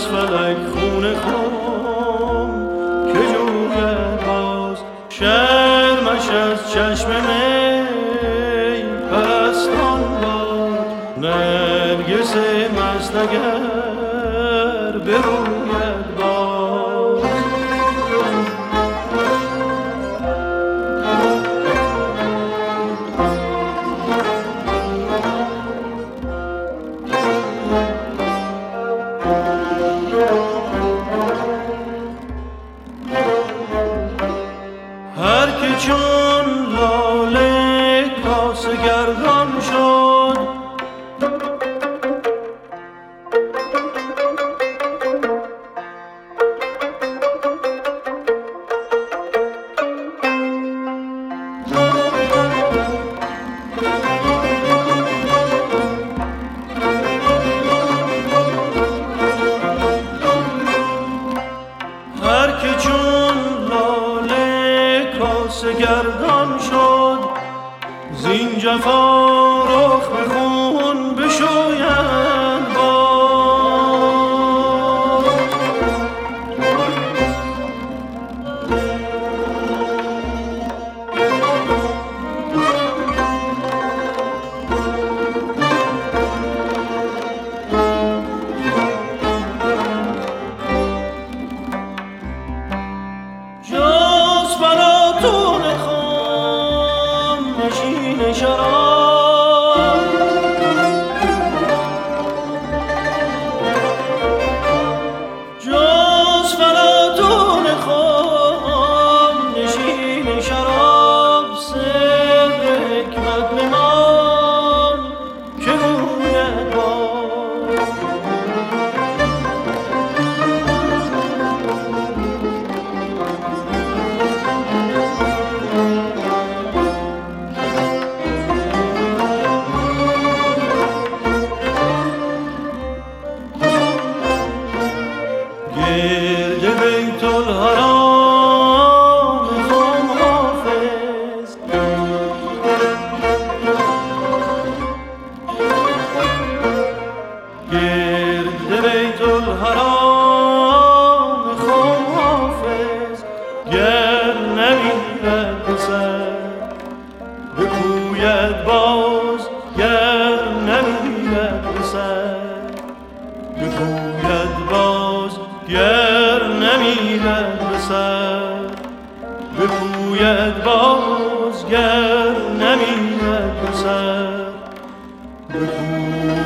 فلک خون خم که جوید باز شرمش از چشم می پستان باد نرگس مست اگر بروید باز هر که چون لاله کاسه گردان شد هر که چون لاله کاسه گردان شد زین جفا رخ به خون بشوید باز جز فلاطون خام نشین شراب جز فلاطون خام نشین شراب سر حکمت بمان که گوید باز گرد بیت الحرام خم حافظ گرد بیت الحرام خم حافظ گر نمیرد بسر بگوید باز گر نمیرد بسر بگوید باز گر نمیرد بسر بگوید باز گر نمیرد بسر بگوید